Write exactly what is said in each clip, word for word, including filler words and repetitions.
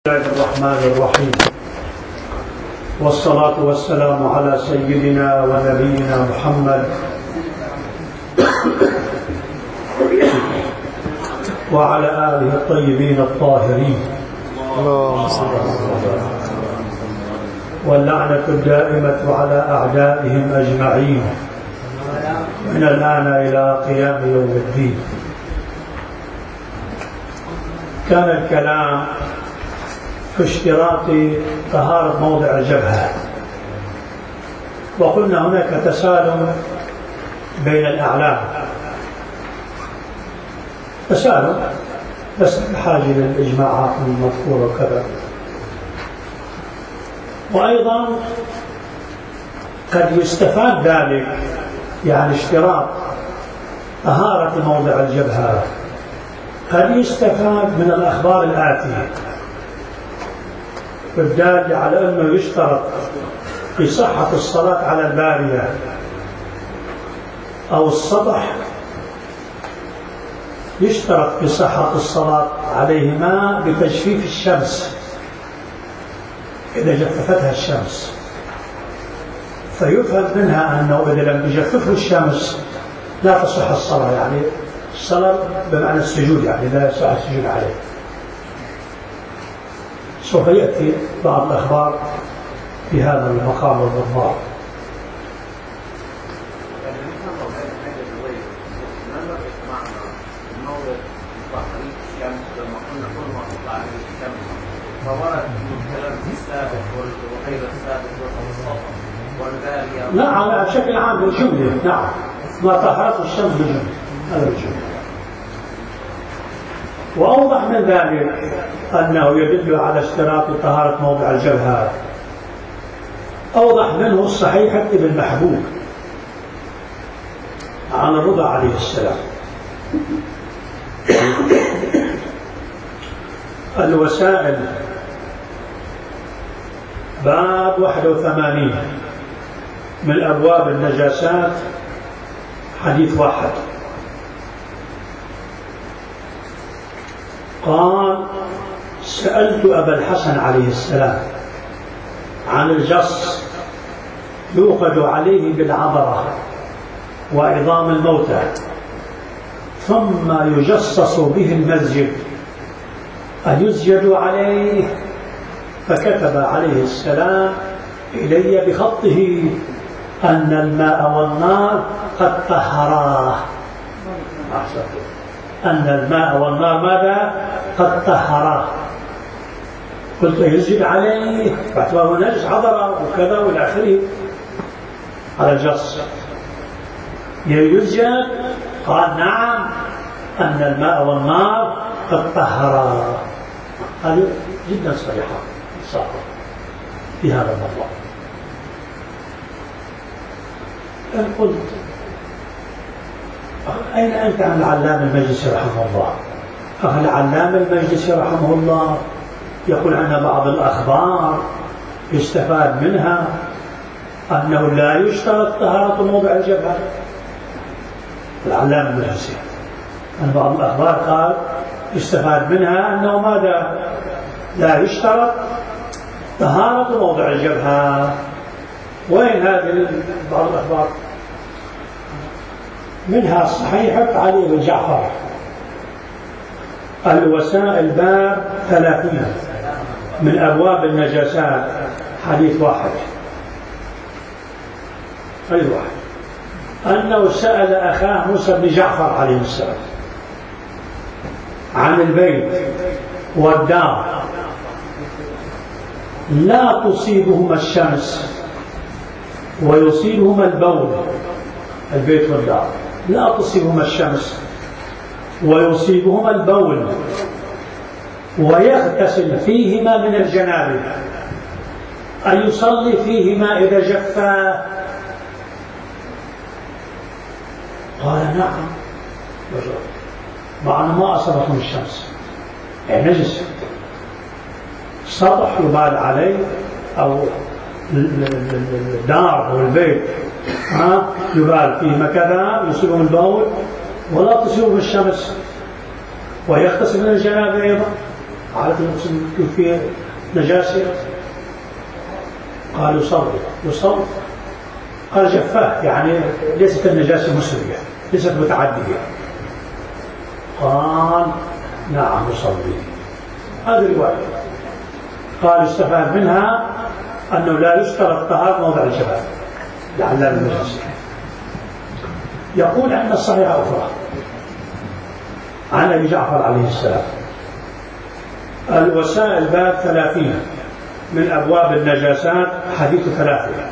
بسم الله الرحمن الرحيم، والصلاة والسلام على سيدنا ونبينا محمد وعلى آله الطيبين الطاهرين، واللعنة الدائمة على أعدائهم أجمعين من الآن إلى قيام يوم الدين. كان الكلام في اشتراط طهارة موضع الجبهة، وقلنا هناك تسالم بين الأعلام، تسالم بس بحاجة للإجماعات المذكورة وكذا. وأيضا قد يستفاد ذلك، يعني اشتراط طهارة موضع الجبهة قد يستفاد من الأخبار الآتية الدالة على أنه يشترط في صحة الصلاة على البارية أو السطح، يشترط في صحة الصلاة عليهما بتجفيف الشمس إذا جففتها الشمس، فيفهم منها أنه إذا لم تجففه الشمس لا تصح الصلاة، يعني الصلاة بمعنى السجود، يعني لا يصح السجود عليه. سوف يأتي بعض الأخبار في هذا المقام والمضمار. لا، على بشكل عام بالجملة، نعم، ما طهرت الشمس بالجملة، هذا بالجملة. وأوضح من ذلك أنه يدل على اشتراط طهارة موضع الجبهة، أوضح منه الصحيح ابن محبوب عن الرضا عليه السلام. الوسائل باب واحد وثمانين من أبواب النجاسات، حديث واحد. قال: سألت أبا الحسن عليه السلام عن الجص يوقد عليه بالعبرة وعظام الموتى ثم يجصص به المسجد أيسجد عليه؟ فكتب عليه السلام إلي بخطه أن الماء والنار قد طهراه، أن الماء والنار ماذا؟ قد طهراه. قلت يسجد عليه باعتباره نجس عذرة وكذا والى آخره على الجص، يسجد؟ قال نعم، أن الماء والنار قد طهراه. هذه جدا صريحة صحيحة في هذا الموضوع. قلت أين أنت عن العلامة المجلسي رحمه الله؟ أهل العلامة المجلسي رحمه الله يقول عن بعض الأخبار يستفاد منها أنه لا يشترط طهارة موضع الجبهة. العلامة المجلسي عن بعض الأخبار قال يستفاد منها أنه ماذا؟ لا يشترط طهارة موضع الجبهة. وين هذه بعض الأخبار؟ منها صحيحة علي بن جعفر الوسائل باب ثلاثين من أبواب النجاسات، حديث واحد. حديث واحد أنه سأل أخاه موسى بن جعفر عليه السلام عن البيت والدار لا تصيبهما الشمس ويصيبهما البول. البيت والدار لا تصيبهما الشمس ويصيبهما البول ويغتسل فيهما من الجنابة، أن يصلي فيهما إذا جفا؟ قال نعم، مع أنه ما أصابتهم الشمس، يعني نجس، سطح يبال عليه أو الدار أو البيت ها يبال فيه كذا، يصيبهم البول ولا تصيبهم الشمس ويغتسل من الجنابة أيضا. عارف المسلم فيه نجاسة؟ قال يصلي يصلي قال جفاه، يعني ليست النجاسة مسرية، ليست متعدية. قال نعم يصلي. هذه رواية. قال استفاد منها أنه لا يشترط طهارة موضع الجبال لعلام المجلس. يقول عن الصحيح أخرى عن أبي جعفر عليه السلام الوسائل باب ثلاثين من أبواب النجاسات حديث ثلاثين.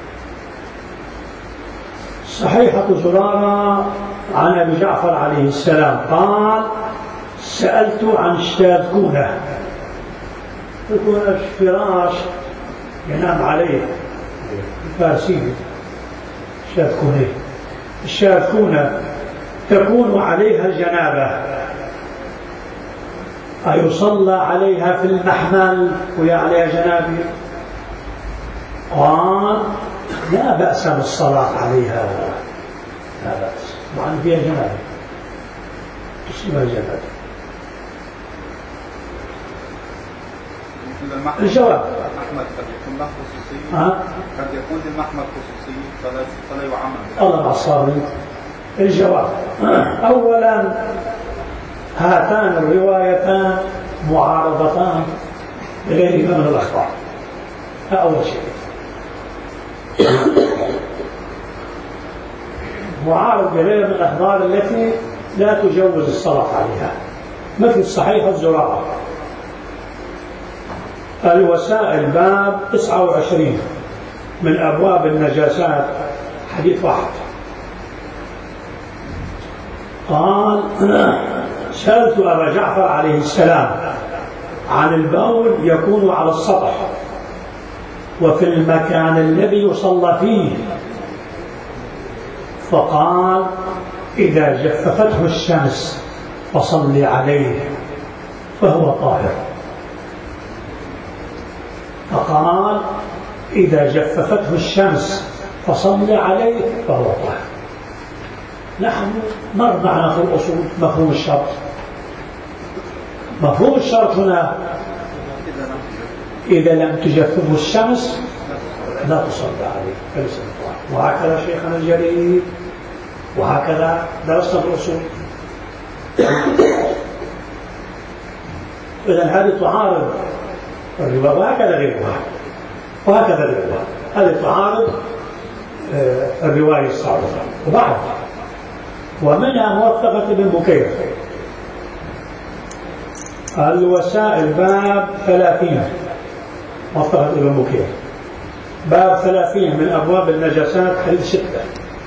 صحيحة زرارة عن أبي جعفر عليه السلام قال سألت عن الشاذكونة. يكون فراش ينام عليه الفارسي الشاذكونة. الشاذكونة تكون عليها الجنابة، أيصلى عليها في المحمل وهي عليها جنابة؟ قال لا بأس بالصلاة عليها، لا بأس مع أن فيها جنابة تصيبها جنابة. الجواب أحمد قد يكون له خصوصية، أه؟ قد يكون للمحمل خصوصية فلا فلا يعمل. الله العصاري. الجواب أولا هاتان الروايتان معارضتان لغيرهما من الأخبار. أول شيء معارض بغير من الأخبار التي لا تجوز الصلاة عليها، مثل صحيح الزراعة الوسائل باب تسعة وعشرين من أبواب النجاسات حديث واحد. قال سألت أبا جعفر عليه السلام عن البول يكون على السطح وفي المكان الذي يصلى فيه، فقال إذا جففته الشمس فصلي عليه فهو طاهر. فقال إذا جففته الشمس فصلي عليه فهو طاهر. نحن مر معنا في الأصول مفهوم الشرط. مفهوم الشرط هنا إذا لم تجففه الشمس لا تصلي عليه فليس بطاهر. وهكذا شيخنا الجليل وهكذا درسنا في الأصول. إذن هذه تعارض الرواية وهكذا غيرها وهكذا غيرها. هذه تعارض الرواية الصادقة. وبعد ومنها موثقة ابن بكير الوسائل باب ثلاثين، موثقة ابن بكير باب ثلاثين من أبواب النجاسات حديث ستة.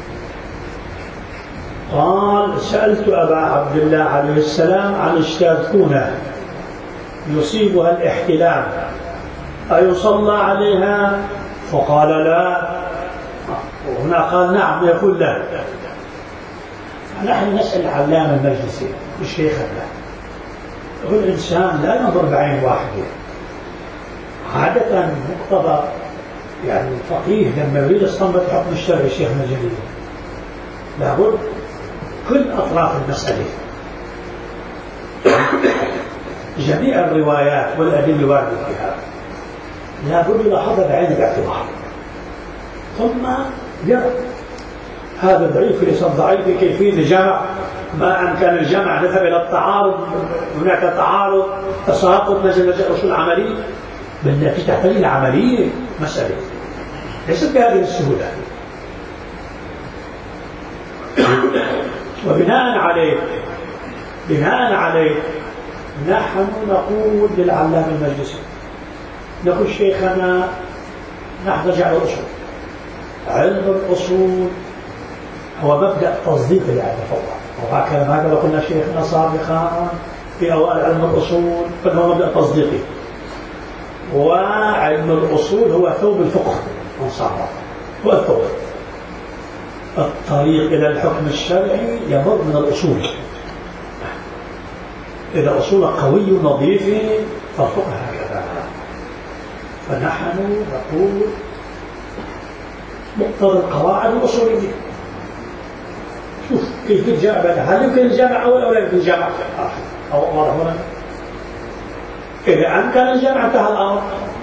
قال سألت أبا عبد الله عليه السلام عن الشاذكونة يصيبها الاحتلام أيصلى عليها؟ فقال لا. وهنا قال نعم يقول لا. نحن نسأل علام المجلسي الشيخ الله. يقول الإنسان لا ينظر بعين واحدة. عادة مقتضى يعني الفقيه لما يريد يستنبط حكم الشرع الشيخنا الجليل لابد كل أطراف المسألة جميع الروايات والأدلة الواردة فيها لابد يلاحظها بعين الاعتبار ثم يرى هذا ضعيف ليس ضعيف كيفية الجمع. ما أمكن الجمع ذهب إلى التعارض، هناك تعارض تساقط نجد أصول عملية بالنتيجة تحتاج إلى عملية مسألة ليست بهذه السهولة. وبناء عليه بناء عليه نحن نقول للعلام المجلسي نقول شيخنا نحن نرجع للأصول. علم الأصول هو مبدأ تصديق اللي أتفوق، وهكذا هكذا قلنا شيخنا سابقا في أوائل علم الأصول فهو مبدأ تصديقي. وعلم الأصول هو ثوب الفقه انصاره هو الثوب. الطريق إلى الحكم الشرعي يمر من الأصول. إذا أصول قوي نظيف فالفقه هكذا. فنحن نقول مقتضى القواعد الأصولية. شوف كيف الجامع، هل يمكن الجامع أول أو لا يمكن الجامع؟ أو واضح هنا إذا أمكن الجمع انتهى الأمر.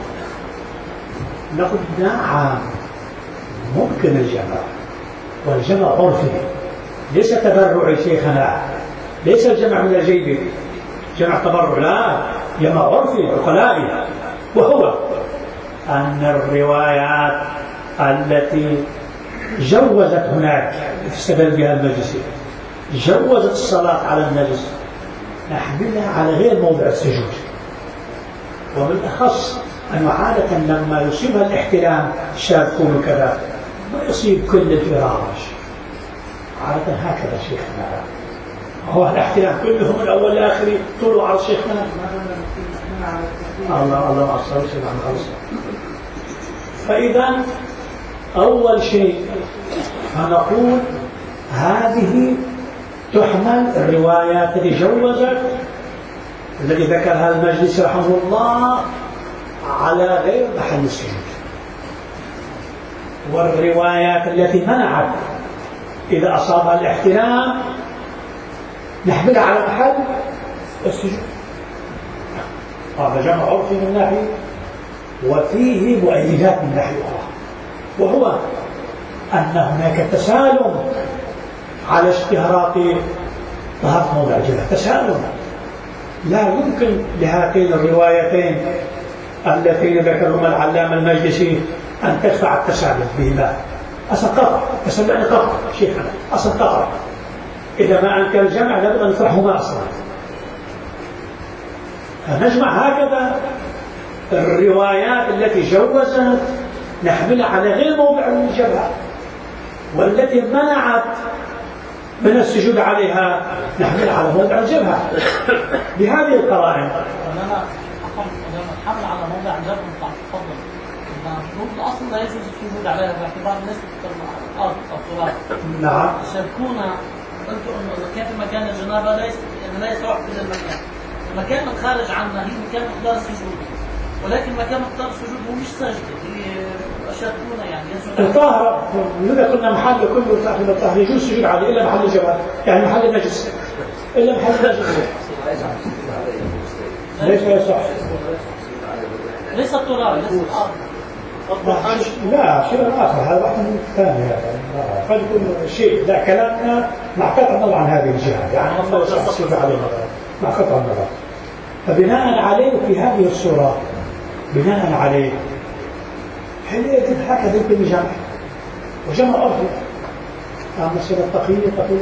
نقول نعم ممكن الجمع، والجمع عرفي ليس تبرعي شيخنا، ليس الجمع من الجيب جمع تبرع، لا، جمع عرفي عقلائي، وهو أن الروايات التي جوزت هناك استدل بها المجلس جوزت الصلاة على النجس نحملها على غير موضع السجود، وبالأخص أنه عادة لما يصيبها الاحتلام شاركون كذا ما يصيب كل الفراش، عادة هكذا شيخنا، هو الاحتلام كله من الأول لآخر طولوا على شيخنا. الله الله أصلا شيخنا خلص. فإذا أول شيء فنقول هذه تحمل الروايات التي جوزت التي ذكرها المجلس رحمه الله على غير محل السجود، والروايات التي منعت إذا أصابها الاحتلام نحملها على محل السجود. هذا جمع عرفي من ناحية، وفيه مؤيدات من ناحية أخرى، وهو أن هناك تسالم على اشتراط طهارة موضع الجبهة، تسالم لا يمكن لهاتين الروايتين اللتين ذكرهما العلامة المجلسي أن تدفع التسالم بهما. أصل قطع تسلم يعني قطع شيخنا، أصل قطع إذا ما أنكر الجمع لابد أن نطرحهما أصلا. فنجمع هكذا الروايات التي جوزت نحملها على غير موضع الجبهة، والتي منعت من السجود عليها نحملها على موضع الجبهة بهذه القرائن. الحمل على موضع الجبهة تفضل المفروض الأصل لا يجوز السجود عليها باعتبار نسبة الأرض أو التراب. نعم. شاركونا قلتوا إنه إذا كان في مكان الجنابة ليس يعني لا يسوع في المكان، المكان الخارج عنه هي مكان مقدار السجود، ولكن مكان مقدار السجود هو مش سجدة، هي شاركونا يعني يسوع. الطاهرة إذا كنا محل كله صاحب الطاهر يجوز السجود عليه إلا محل الجبهة، يعني محل النجس إلا محل النجس. ليس يصح. ليس التراب ليس الأرض. لا شيء آخر، هذا واحد من الثاني، قد يكون شيء لا كلامنا مع قطع النظر عن هذه الجهة، يعني الله يصح عليه مع قطع النظر. فبناء عليه في هذه الصورة بناء عليه هل يجب هكذا يمكن جمع وجمع أرضي. أما مسألة التقي التقي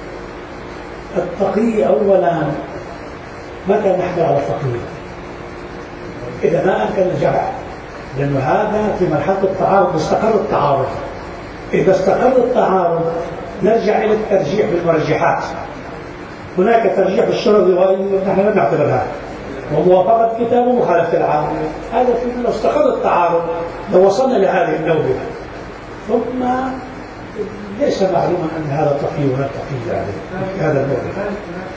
التقي أولا متى نحمل على التقي؟ إذا ما أمكن الجمع، لأنه هذا في مرحلة التعارض استقر التعارض. إذا استقر التعارض نرجع إلى الترجيح بالمرجحات. هناك ترجيح بالشرط ونحن لا نعتبرها، وموافقة كتاب ومخالفة العام، هذا في لو استقر التعارض لو وصلنا لهذه النوبة، ثم ليس معلوما أن هذا تقي ولا تقي يعني في هذا النوبة.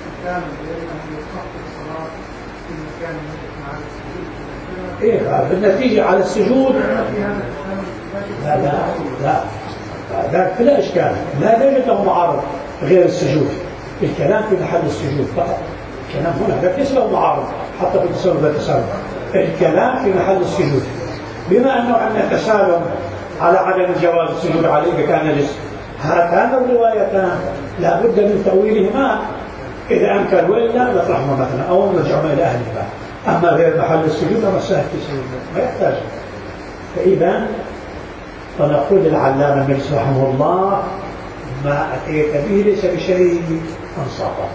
إيه بالنتيجة على السجود لا لا لا لا فلا إشكال، لا لا يوجد له معارض غير السجود، الكلام في محل السجود فقط، الكلام هنا لا ليس له معارض حتى في التسالم والتسالم، الكلام في محل السجود، بما أنه عندنا تسالم على عدم جواز السجود عليه إذا كان نجس. هاتان الروايتان لا بد من تأويلهما إذا أمكن، وإلا نطرحهما مثلا أو نرجعهما إلى أهلهما. أما غير محل السجود فما سهل السجود ما يحتاج. فإذا فنقول للعلامة المجلس رحمه الله ما أتيت به ليس بشيء أنصافا.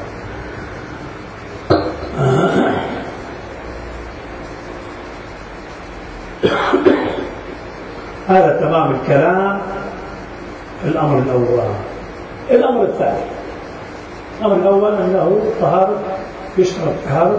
هذا تمام الكلام في الأمر الأول. الأمر الثاني، الأمر الأول أنه طهارة يشترط طهارة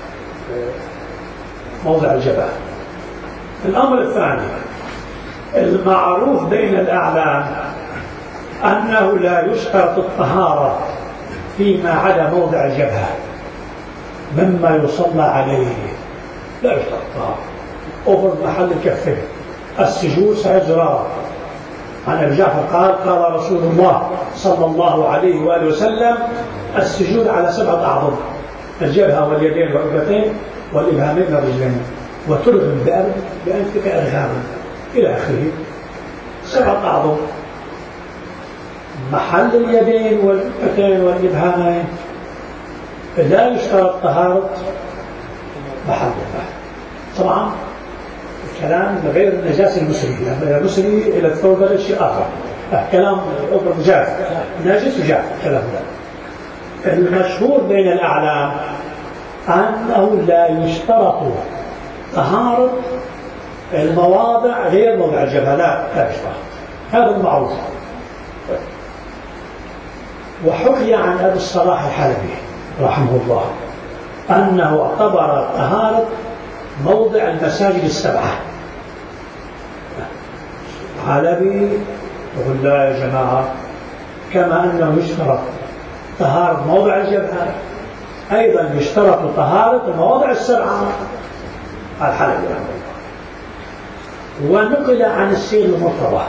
موضع الجبهة. الأمر الثاني المعروف بين الأعلام أنه لا يشترط الطهارة فيما عدا موضع الجبهة مما يصلى عليه، لا يشترط الطهارة. أفرض محل الكفين السجود سيجرى. عن أبي جعفر قال قال رسول الله صلى الله عليه وآله وسلم السجود على سبعة أعظم، الجبهة واليدين والركبتين والإبهامين الرجلين وترغم بأنفك إرغاما إلى آخره. سبعة أعضاء محل اليدين والكفين والإبهامين لا يشترط طهارة محلها. طبعا الكلام غير النجاسة المسري، المسري إلى الثوب هذا شيء آخر، كلام أخر جاف ناجس وجاف كلام ذا. المشهور بين الأعلام أنه لا يشترط طهارة المواضع غير موضع الجبهة، لا لا يشترط، هذا المعروف. وحكي عن أبي الصلاح الحلبي رحمه الله أنه اعتبر طهارة موضع المساجد السبعة. حلبي يقول لا يا جماعة، كما أنه يشترط طهارة موضع الجبهة أيضا يشترط طهارة المواضع السبعة. الحلبي رحمه الله. ونقل عن السير المرتضى،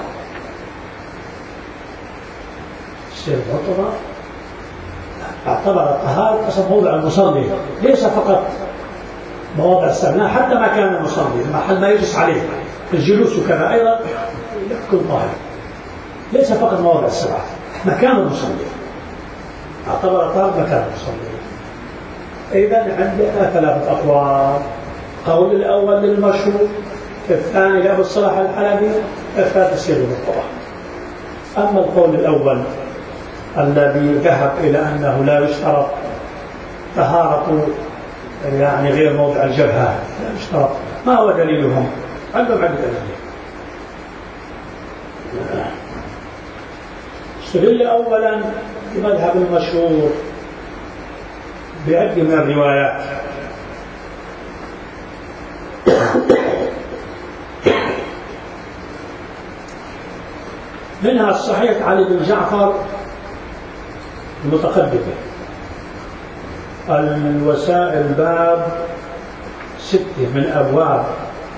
السير المرتضى اعتبر الطهارة أصلا موضع المصلي، ليس فقط مواضع السبعة، حتى مكان المصلي المحل ما يجلس عليه الجلوس وكذا أيضا يكون طاهر، ليس فقط مواضع السبعة، مكان المصلي اعتبر طهارة مكان المصلي. إذا عندنا ثلاثة أقوال، قول الأول للمشهور، الثاني لأبي الصلاح الحلبي، الثالث السير المرتضى. أما القول الأول الذي ذهب إلى أنه لا يشترط طهارة يعني غير موضع الجبهة، لا يشترط، ما هو دليلهم؟ عندهم عدة دليل. استدل أولا بمذهب المشهور بعدة من الروايات. منها الصحيح علي بن جعفر المتقدمة، الوسائل باب ستة من أبواب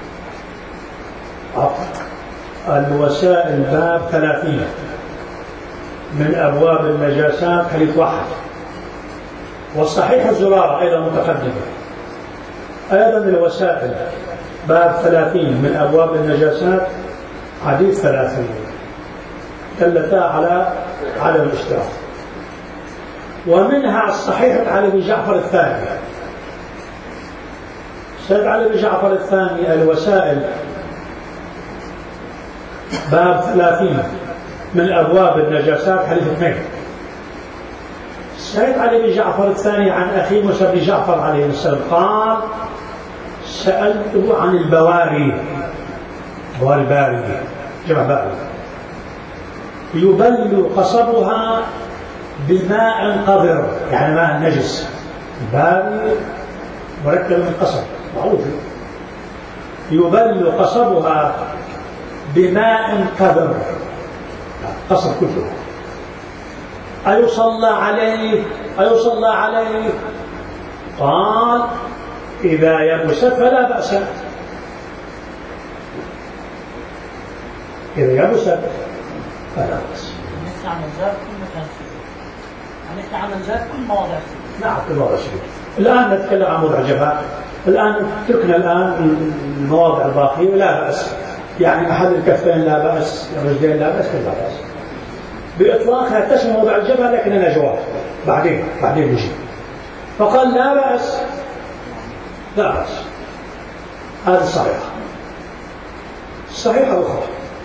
عفوا الوسائل باب ثلاثين من أبواب النجاسات حديث واحد. والصحيح الزرارة أيضا متقدمة، أيضا الوسائل باب ثلاثين من أبواب النجاسات حديث ثلاثين، دلتا على عدم الاشتراك. ومنها الصحيح علي بن جعفر الثاني، سيد علي بن جعفر الثاني الوسائل باب ثلاثين من أبواب النجاسات حديث اثنين. سيد علي بن جعفر الثاني عن أخي موسى بن جعفر عليه السلام قال سألته عن البواري، بواري باري جمع باري، يبل قصبها بماء قذر، يعني ماء نجس، باري مركب من قصب معروف، يبل قصبها بماء قذر، قصب كله. أيصلى عليه أيصلى عليه؟ قال إذا يبست فلا بأس، إذا يبست فلا بأس. نحكي عن الزاد كل مكان سجود، نحكي عن الزاد كل مواضع سجود. نعم كل مواضع سجود. الآن نتكلم عن موضع الجبهة، الآن تركنا الآن المواضع الباقية لا بأس، يعني أحد الكفين لا بأس، الرجلين لا بأس، كل لا بأس بإطلاقها تشمل موضع الجبهة، لكن أنا جواب بعدين بعدين نجي. فقال لا بأس لا بأس، هذا الصحيح. الصحيحة الأخرى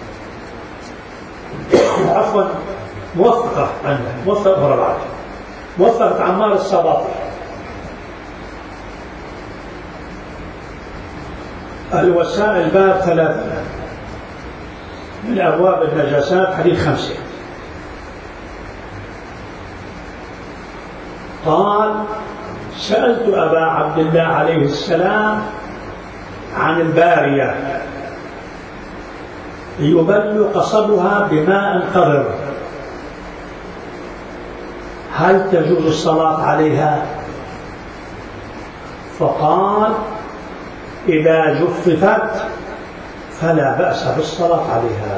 عفوا موثقة عندنا، موثقة أخرى بعد، موثقة عمار الصباطي الوسائل باب ثلاثة من أبواب النجاسات حديث خمسة. قال سألت أبا عبد الله عليه السلام عن البارية يبل قصبها بماء قذر، هل تجوز الصلاة عليها؟ فقال إذا جففت فلا بأس بالصلاة عليها.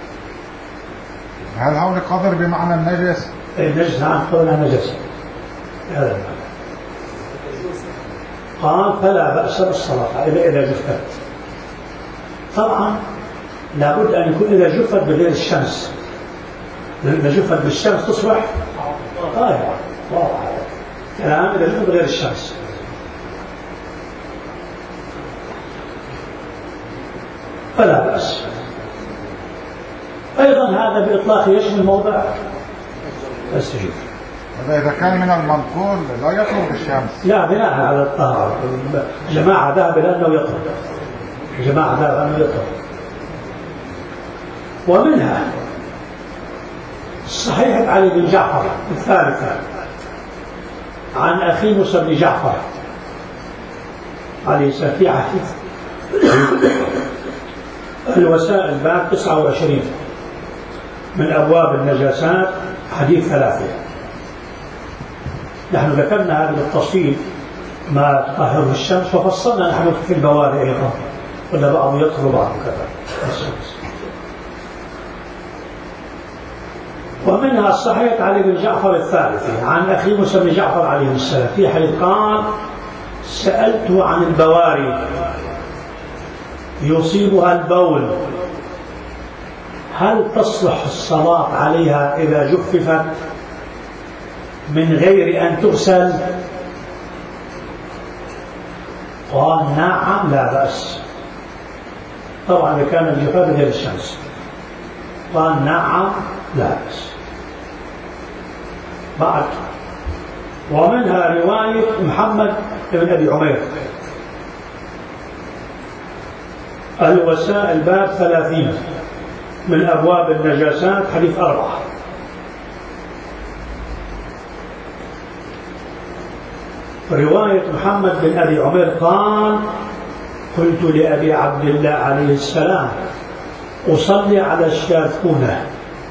هل هون قذر بمعنى النجس؟ النجس نعم، قولنا نجس، هذا قال فلا بأس بالصلاة إذا إذا جفت. طبعا لابد أن يكون إذا جفت بغير الشمس، إذا جفت بالشمس تصبح طاهرة. واضح هذا كلام. إذا جفت بغير الشمس فلا بأس. أيضا هذا بإطلاق يشمل موضع السجود. إذا كان من المنقول لا يطهر بالشمس. لا، بناء على الطهارة. جماعة ذهب إلى أنه يطهر، جماعة ذهب أنه يطهر. ومنها صحيحة علي بن جعفر الثالثة عن أخي موسى بن جعفر عليه في حديث الوسائل باب تسعة وعشرين من أبواب النجاسات حديث ثلاثة. نحن ذكرنا هذا بالتفصيل ما تطهره الشمس، وفصلنا نحن في البواري أيضا، ولا بعض يطهر بعض كذا الشمس. ومنها الصحيح علي بن جعفر الثالثة عن أخي موسى بن جعفر عليه السلام في حديث قال سألته عن البواري يصيبها البول هل تصلح الصلاة عليها إذا جففت من غير أن تغسل؟ قال نعم لا بأس. طبعا إذا كان الجفاف غير الشمس. قال نعم لا بأس. بعد ومنها رواية محمد بن أبي عمير الوسائل باب ثلاثين من أبواب النجاسات حديث أربعة. رواية محمد بن أبي عمير قال قلت لأبي عبد الله عليه السلام أصلي على الشاذكونة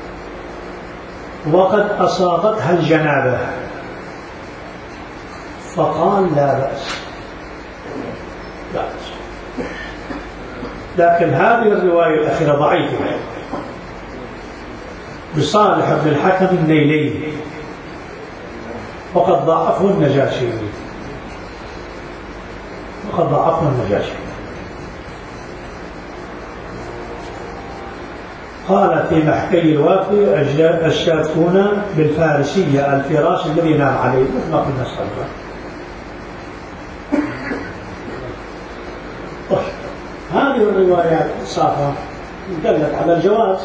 وقد أصابتها الجنابة، فقال لا بأس. لا بأس. لكن هذه الرواية الأخيرة ضعيفة بصالح بن الحكم النيلي وقد ضعفه النجاشي وقد ضعفه النجاشي قال في محكي الوافي الشاذكون بالفارسية الفراش الذي نام عليه مثل ما قلنا سابقا. هذه الروايات الصافة دلت على الجواز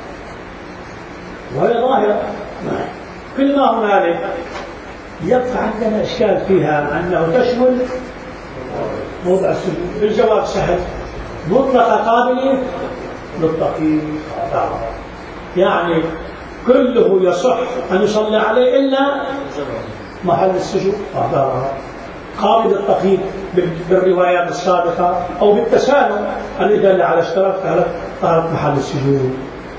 وهي ظاهرة. كل ما هنالك يبقى عندنا إشكال فيها أنه تشمل موضع السجود. الجواب سهل مطلقة قابلة للتقييد، يعني كله يصح أن يصلي عليه إلا محل السجود قابل التقييد بالروايات السابقة أو بالتسالم الذي دل على اشتراك طهارة محل السجود.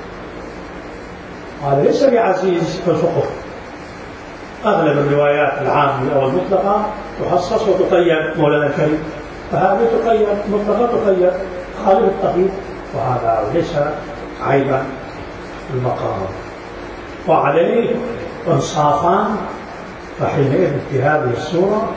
هذا ليس بعزيز في الفقه. أغلب الروايات العامة أو المطلقة تخصص وتقيد مولانا الكريم، فهذه تقيد مطلقة تقيد قابل التقييد، وهذا ليس عيبا في المقام. وعليه انصافا فحينئذ في هذه السورة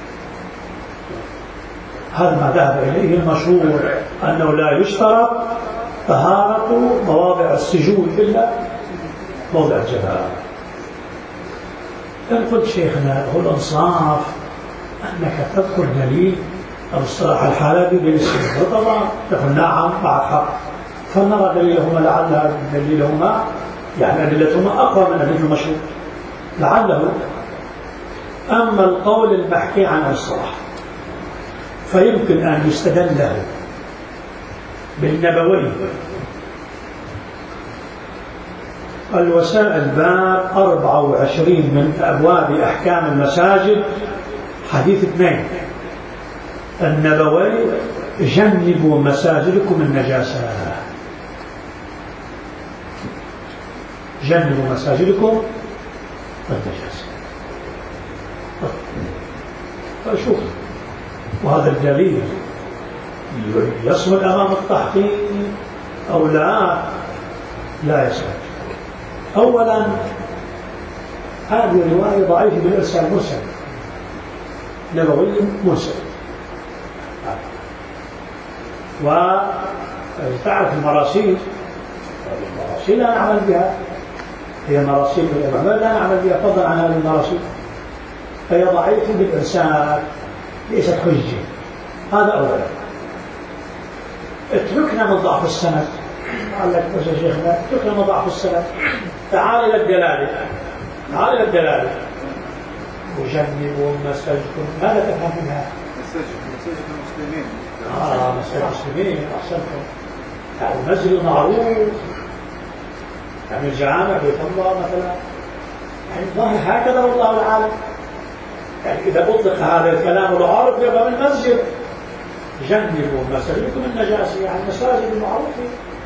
هذا ما ذهب إليه المشهور أنه لا يشترط طهارة مواضع السجود إلا موضع الجبهة. إن قلت شيخنا هو الإنصاف أنك تذكر دليل الصلاح الحالبي بالسجود، وطبعا تقول نعم بعد حق، فنرى دليلهما لعل دليلهما يعني أدلتهما أقوى من أدلة المشهور لعله. أما القول المحكي عن الصلاح فيمكن أن يستدل له بالنبوي الوسائل باب أربعة وعشرين من أبواب أحكام المساجد حديث اثنين النبوي جنبوا مساجدكم النجاسة، جنبوا مساجدكم النجاسة. فشوف وهذا الدليل يصمد أمام التحقيق أو لا لا يصمد. أولا هذه الرواية ضعيفة بالإرسال مرسل، نبوي مرسل، وتعرف المراسيل، المراسيل لا نعمل بها، هي مراسيل الإمام لا نعمل بها فضلا عن هذه المراسيل، فهي ضعيفة بالإرسال ليست حجة. هذا أولا. اتركنا من ضعف السند، قال لك بس يا شيخنا اتركنا من ضعف السند، تعال إلى الدلالة، تعال إلى الدلالة وجنبوا مساجدكم. ماذا تفهم منها؟ مساجد المسلمين. آه مساجد المسلمين أحسنتم. يعني المسجد معروف، يعني الجامع بيت الله مثلا، يعني الله هكذا والله العالم. يعني إذا أطلق هذا الكلام العارف يبقى من المسجد. جنبوا مساجدكم النجاسة، يعني المساجد المعروفة.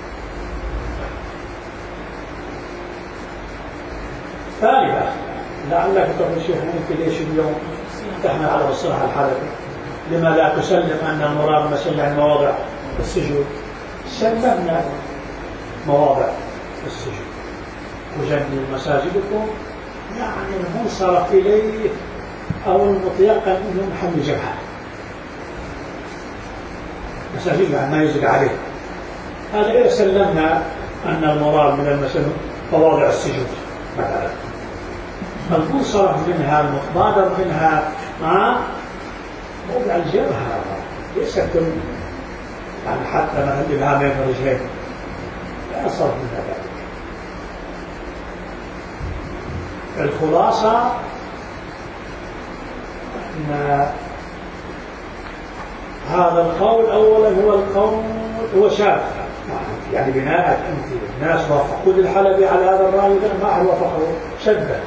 ثالثا لعلك تقول شيخ أنت ليش اليوم تحمل على الصراحة الحلقة لما لا تسلم أن المراد مثلا مواضع السجود؟ سلمنا مواضع السجود. وجنبوا مساجدكم يعني المنصرف إليه أو المتيقن منه محل جبهة. مساجد يعني ما يزيد عليه. هذا إيه سلمنا أن المراد من المسجد مواضع السجود مثلا. المنصرف منها المقدر منها ما موضع الجبهة، ليس كل يعني حتى مثلا الإبهامين والرجلين لا يصرف من ذلك. الخلاصة أن هذا القول أولا هو القول هو شاذ، يعني بناء أنت الناس وافقوا للحلبي على هذا الرأي ما أحد وافقه شذا.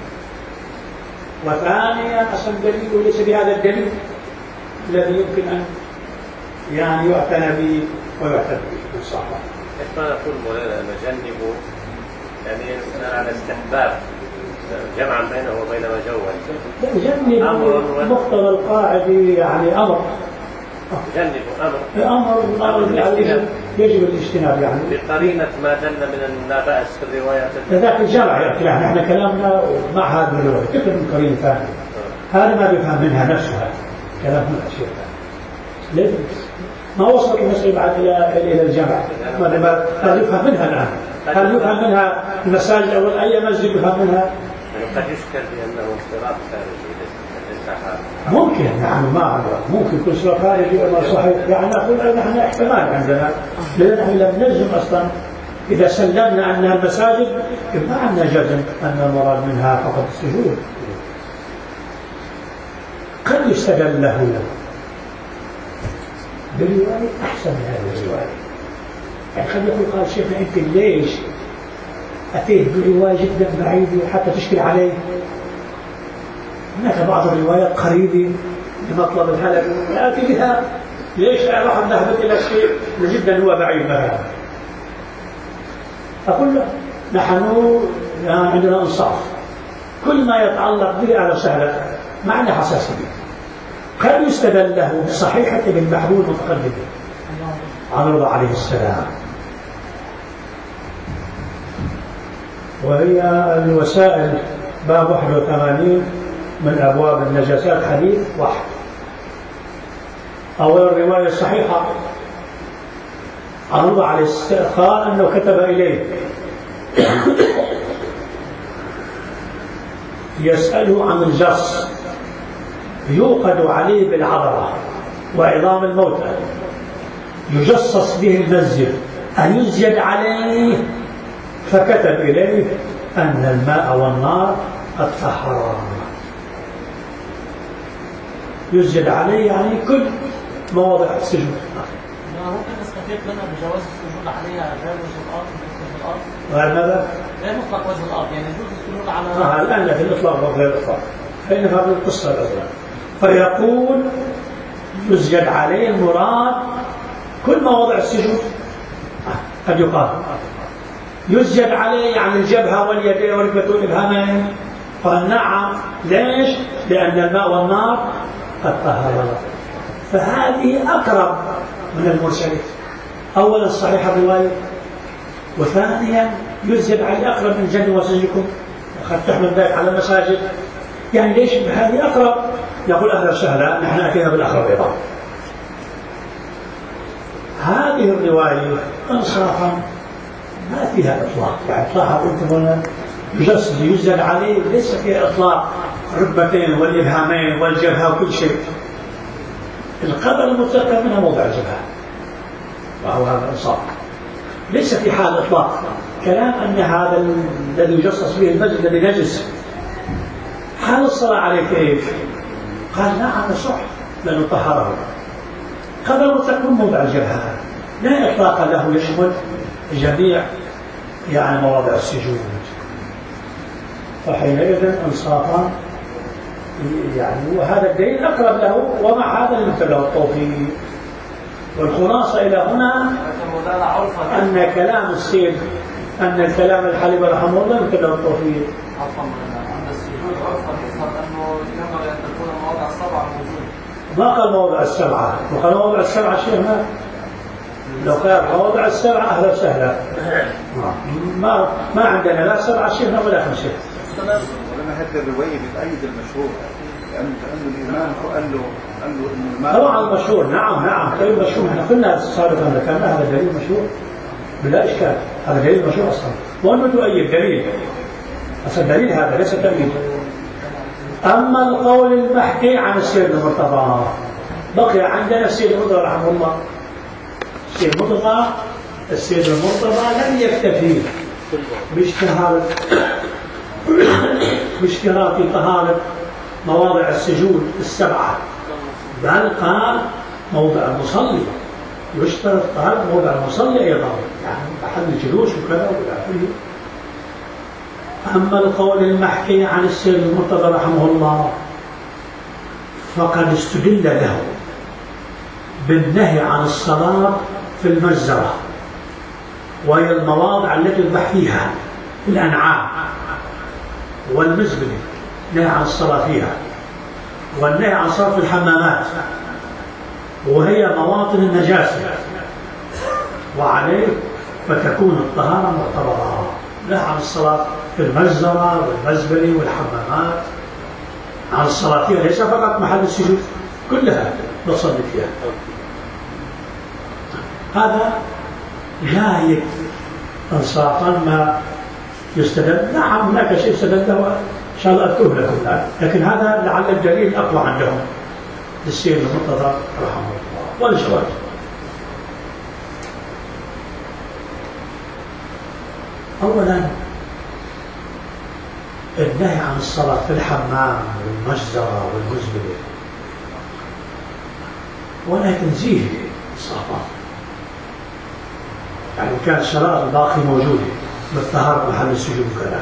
وثانيا أصلا دليل ليس بهذا الدليل الذي يمكن أن يعني يعتنى به ويعتنى به بالصحة. كيف نقول مولانا نجنب يعني على استحباب جمعا بينه وبين ما جوّل؟ جنب مقتضى القاعدة يعني أمر. جنب أمر. أمر أمر يعني يجب الاجتناب يعني. بقرينة ما دل من لا بأس في الروايات. ذاك الجمع يا أخي احنا كلامنا مع هذه الرواية كيف من قرينة ثانية. هذا ما بيفهم منها نفسها كلام من الأشياء ثانية. ما وصلت المسألة بعد إلى إلى الجمع. ما هل يفهم منها الآن؟ هل يفهم منها المساجد أو أي مسجد يفهم منها؟ قد يشكل بأنه اضطراب خارجي للانتحار. ممكن نحن ما أعرف ممكن يكون سوى خارجي ولا صحيح يعني نقول نحن احتمال عندنا لأن نحن لم نجزم أصلا. إذا سلمنا أنها المساجد ما عندنا جزم أن المراد منها فقط السجود. قد يستدل له بالرواية أحسن من هذه الرواية. يعني قد يقول قال شيخنا أنت ليش أتيت برواية جدا بعيدة حتى تشكل عليه؟ هناك بعض الروايات قريبة لمطلب الحلب يأتي بها، ليش راح نهبط إلى شيء جدا هو بعيد مثلا؟ أقول له نحن عندنا إنصاف، كل ما يتعلق به على سهلة ما عندنا حساسية. قد يستدل له بصحيحة ابن محبوب المتقدم عن رضا عليه السلام، وهي الوسائل باب واحد وثمانين من أبواب النجاسات حديث واحد. أول الرواية الصحيحة عن رضا عليه السلام قال أنه كتب إليه يسأله عن الجص يوقد عليه بالعذرة وعظام الموتى يجصص به المسجد أن يزيد عليه، فكتب إليه أن الماء والنار قد طهرا. يزيد عليه يعني كل مواضع السجود. ممكن نستفيد منها بجواز السجود عليها غير وجه الأرض مثل الأرض. غير ماذا؟ غير مطلق وجه الأرض، يعني يجوز السجود على. آه الآن في الإطلاق وغير الإطلاق، فإن هذه القصة الأولى. فيقول يزيد عليه المراد كل مواضع السجود. قد يقال يزيد عليه يعني الجبهة واليدين والركبتين والإبهامين. قال نعم، ليش؟ لأن الماء والنار قد طهر. فهذه أقرب من المرسلين. أولا صحيح الرواية، وثانيا يزيد عليه أقرب من جنة وسجدكم، قد تحمل ذلك على المساجد. يعني ليش هذه أقرب؟ يقول أهلا وسهلا نحن أتينا بالأقرب أيضا. هذه الرواية إنصافا ما فيها إطلاق، يعني إطلاق أنت هنا يجسد يزد عليه ليس فيها إطلاق ركبتين والإبهامين والجبهة وكل شيء. القدر المتذكر منها موضع الجبهة وهو هذا إنصاف، ليس في حال إطلاق كلام أن هذا الذي يجصص به المسجد الذي نجس حال الصلاة عليه كيف؟ قال نعم صح لأنه طهره. قدر المتذكر موضع الجبهة لا إطلاق له يشمل جميع يعني مواضع السجود، فحينئذ انصافا يعني وهذا الدليل أقرب له، ومع هذا لم له التوفيق. والخلاصة إلى هنا أن كلام السيد أن الكلام الحليب رحمه الله لم له التوفيق. عند السجود عرفا يظهر أنه ينبغي أن تكون المواضع السبعة موجودة. ما قال موضع السبعة، وقال موضع السبعة شيخنا لو قال موضع السبعة أهلا وسهلا، ما ما عندنا لا سبعة شيخنا ولا خمسة. ولما هذه الرواية بتأيد المشهور، لأن لأن الإمام قال له قال له إنه طبعا المشهور نعم نعم دليل مشهور، احنا قلنا سابقا ذكرنا هذا دليل مشهور بلا إشكال، هذا دليل مشهور أصلا، وأنه تؤيد دليل أصلا دليل هذا ليس تأييد. أما القول المحكي عن السيد المرتضى بقي عندنا السيد المرتضى رحمه الله. السيد المرتضى السيد المرتضى لم يكتفي باشتهار باشتراط طهارة مواضع السجود السبعة، بل قال موضع المصلي يشترط طهارة موضع المصلي أيضا، يعني محل الجلوس وكذا وكذا. أما القول المحكي عن السيد المرتضى رحمه الله فقد استدل له بالنهي عن الصلاة في المجزرة، وهي المواضع التي يذبح فيها الأنعام، والمزبلة نهي عن الصلاة فيها، والنهي عن الصلاة في الحمامات وهي مواطن النجاسة، وعليه فتكون الطهارة معتبرة. نهي عن الصلاة في المجزرة والمزبلة والحمامات، عن الصلاة فيها ليس فقط محل السجود، كلها نصلي فيها. هذا جاي انصافا ما يستدل. نعم هناك شيء استدل له ان شاء الله اذكره لكم الان، لكن هذا لعل الدليل اقوى عندهم للسيد المرتضى رحمه الله. والجواب اولا النهي عن الصلاة في الحمام والمجزرة والمزبلة ولا تنزيه الصلاة، يعني كان الشرائط الباقي موجودة بالطهارة محل السجود وكذا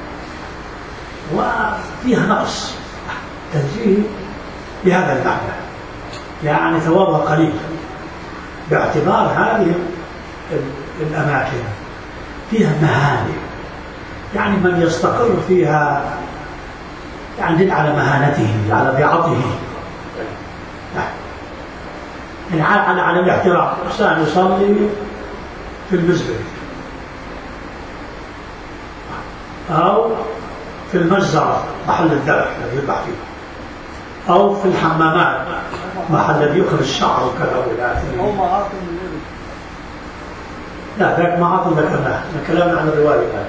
وفيها نقص، تنزيه بهذا المعنى يعني ثوابها قليل، باعتبار هذه الأماكن فيها مهانة، يعني من يستقر فيها يعني دل على مهانته على بيعته، يعني على على الاحترام. إنسان يصلي في المزبلة أو في المجزرة محل الذبح الذي يذبح فيه، أو في الحمامات محل الذي يخرج الشعر وكذا وإلى آخره. لا ذاك معاطل ذكرناه، كلامنا عن الرواية الآن.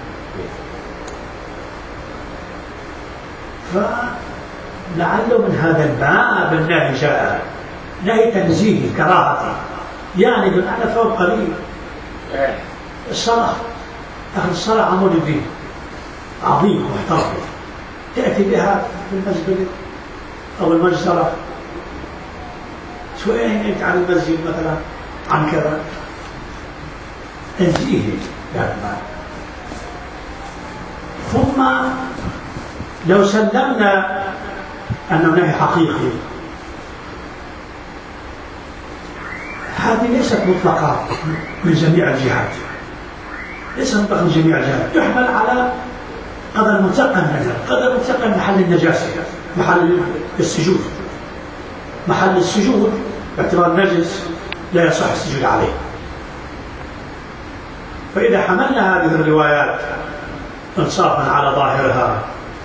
فلعله من هذا الباب النهي جاء نهي تنزيه كراهة، يعني بمعنى ثواب قليل. الصلاة أخذ الصلاة عمود الدين عظيم محترم، تأتي بها في المسجد أو المجزرة، سؤالين أنت عن المسجد مثلا عن كذا، تنزيه يعني. ثم لو سلمنا أنه نهي حقيقي، هذه ليست مطلقة من جميع الجهات، ليست مطلقة من جميع الجهات، تحمل على قدر متقن منها، قدر متقن محل النجاسة، محل السجود، محل السجود باعتبار نجس لا يصح السجود عليه. فإذا حملنا هذه الروايات انصافا على ظاهرها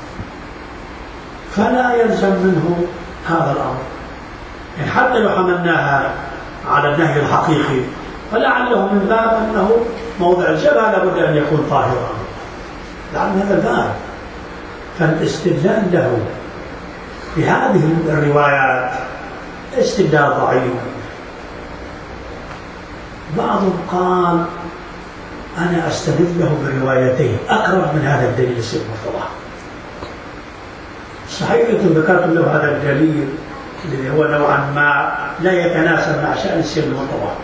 فلا يلزم منه هذا الأمر، يعني حتى لو حملناها على النهي الحقيقي فلعله من باب أنه موضع الجبهة لابد أن يكون طاهرا، لعل هذا الباب. فالاستدلال له بهذه الروايات استدلال ضعيف. بعضهم قال أنا أستدل له بروايتين أقرب من هذا الدليل السيد مرتضى. صحيح أنتم ذكرتم له هذا الدليل الذي هو نوعا ما لا يتناسب مع شأن السيد مرتضى.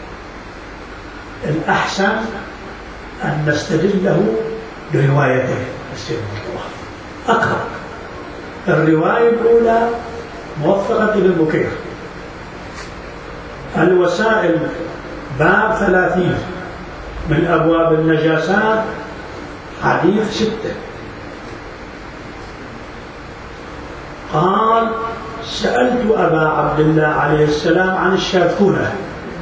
الأحسن أن نستدل له بروايتين السيد مرتضى أقرب. الرواية الأولى موفقة ابن بكير، الوسائل باب ثلاثين من أبواب النجاسات حديث ستة. قال سألت أبا عبد الله عليه السلام عن الشاكونة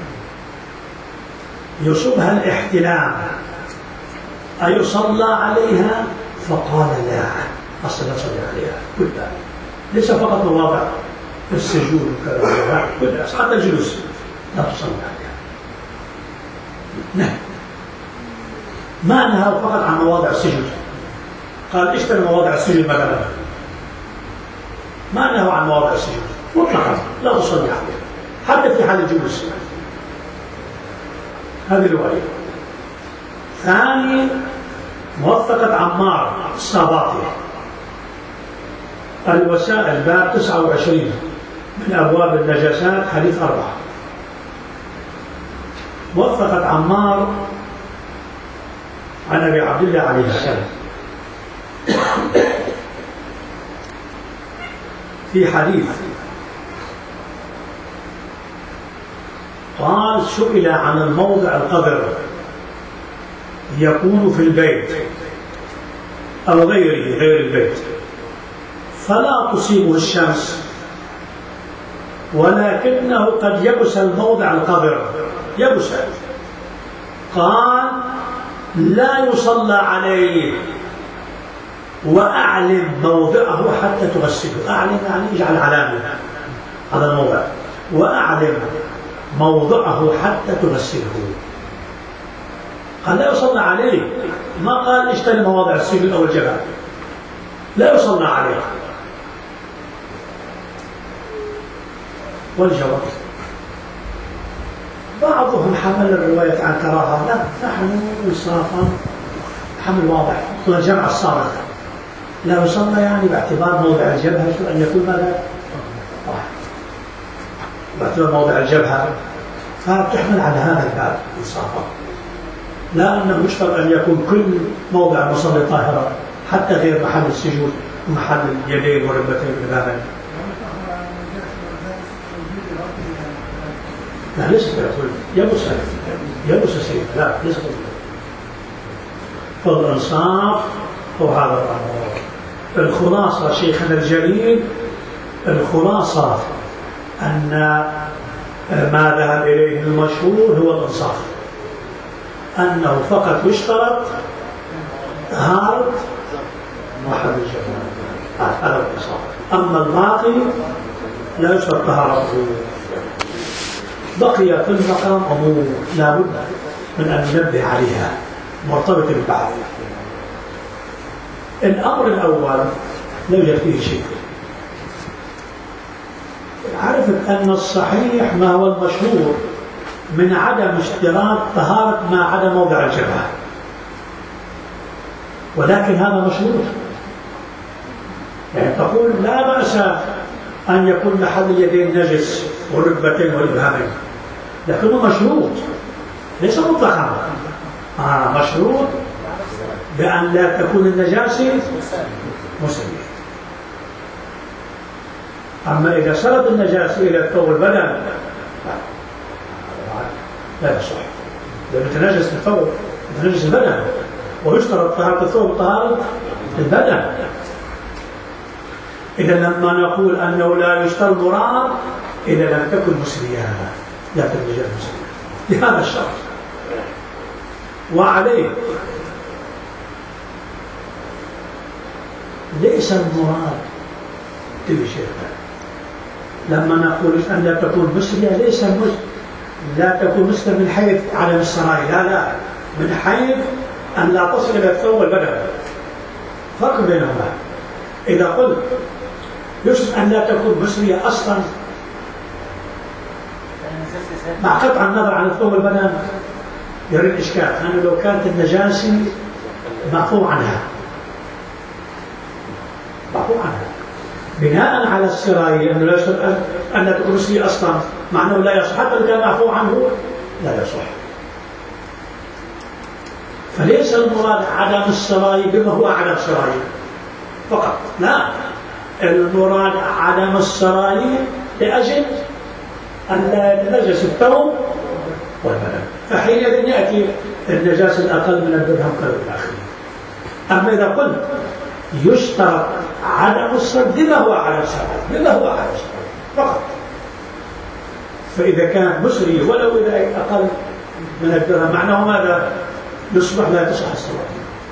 يصبها الاحتلام أيصلى عليها؟ فقال لا، أصلا صلى عليها كلها، ليس فقط مواضع السجود وكذا، كلها حتى الجلوس لا تصلى عليها. نعم، ما نهى فقط عن مواضع السجود، قال اشتري مواضع السجود مثلا، ما نهى عن مواضع السجود مطلقا لا تصلي عليها حتى في حال الجلوس. هذه الرواية. ثاني موثقة عمار الصاباطي، الوسائل باب تسعة وعشرين من أبواب النجاسات حديث أربعة. موثقة عمار عن أبي عبد الله عليه السلام في حديث قال سئل عن الموضع القذر يكون في البيت أو غيره غير البيت فلا تصيبه الشمس ولكنه قد يبس الموضع القذر يبس، قال لا يصلى عليه وأعلم موضعه حتى تغسله. أعلم يعني اجعل علامة على الموضع، وأعلم موضعه حتى تغسله. قال لا يصلى عليه، ما قال اشتري مواضع السجود أو الجبهة، لا يصلى عليه. والجواب بعضهم حمل الرواية عن كراهة، لا، نحن إنصافا حمل واضح والجمع الصارخ لا يصلى يعني باعتبار موضع الجبهة أن يكون ماذا؟ باعتبار موضع الجبهة، فبتحمل على هذا الباب إنصافا، لا أنه يشترط أن يكون كل موضع المصلي طاهرا حتى غير محل السجود ومحل اليدين والركبتين والأمامين. لا ليس يقول يبس يبس سيد، لا ليس يقول. فالإنصاف هو هذا الأمر. الخلاصة شيخنا الجليل، الخلاصة أن ما ذهب إليه المشهور هو الإنصاف، أنه فقط يشترط طهارة محل الجبهة، هذا الإنصاف. أما الباقي لا يشترط طهارته. بقي في المقام أمور لا بد من أن ننبه عليها مرتبطة بالبعض. الأمر الأول لا يوجد فيه شيء، عرفت أن الصحيح ما هو المشهور من عدم اشتراط طهارة ما عدا موضع الجبهة، ولكن هذا مشروط. يعني تقول لا بأس أن يكون محل اليدين نجس والركبتين والإبهامين، لكنه مشروط ليس مطلقا. آه مشروط بأن لا تكون النجاسة مسلمة. أما إذا صارت النجاسة إلى الثوب البدن لا يصح، لأن تنجس الثوب تنجس البدن، ويشترط طهارة الثوب طهارة البدن. إذا لما نقول أنه لا يشترط مراد إذا لم تكن مسلمة لا تنجس مسلمة لهذا الشرط. وعليه ليس المراد تبي شيء لما نقول أن لا تكون مسلمة، ليس لا تكون مسلم من حيث عدم السراي، لا لا، من حيث أن لا تصل إلى الثوب والبدن، فرق بينهما. إذا قلت يجب أن لا تكون مسرية أصلا مع قطع النظر عن الثوب والبدن يريد إشكال، أنه لو كانت النجاسة معفو عنها معفو عنها بناء على السراي، أنه لا يصح أن لا تكون مسرية أصلا، مع أنه لا يصح حتى لو كان معفو عنه لا يصح. فليس المراد عدم السراي بما هو عدم السراي فقط، لا، المراد عدم السراي لأجل أن لا يتنجس الثوب والبدن، فحينئذ يأتي النجاسة الأقل من الدرهم قبل الآخر. أما إذا قلت يشترط عدم السراي بما هو عدم السراي بما هو عدم السراي فقط، فإذا كان مسري ولو إذا أقل من الدرهم معناه ماذا؟ يصبح لا تصح الصلاة.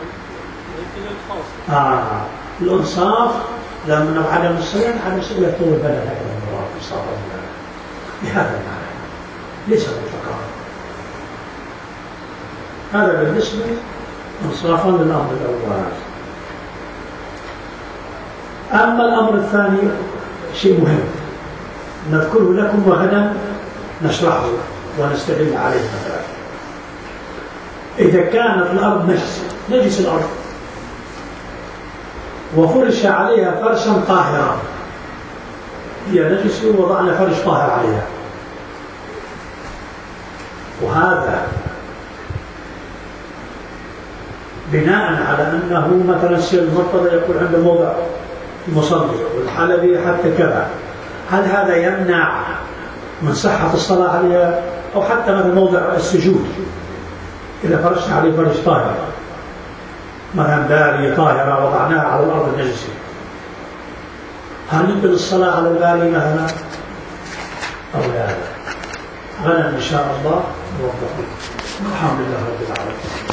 آه الإنصاف لما عدم الصلاة عدم الصلاة طول البلد هذا المراد إنصاف بهذا المعنى ليس مطلقا. هذا بالنسبة إنصافا للأمر الأول. أما الأمر الثاني شيء مهم نذكره لكم وغدا نشرحه ونستدل عليه مثلا. إذا كانت الأرض نجس نجس الأرض وفرش عليها فرشا طاهرا، هي نجس ووضعنا فرش طاهر عليها، وهذا بناء على أنه مثلا السيد المرتضى يقول عنده موضع المصلي والحلبي حتى كذا، هل هذا يمنع من صحة الصلاة عليها؟ أو حتى مثلا موضع السجود إذا فرشنا عليه فرش طاهر مثلا بارية طاهرة وضعناها على الأرض النجسة، هل يمكن الصلاة على الباري مثلا أو لا؟ غدا إن شاء الله نوضح. الحمد لله رب العالمين.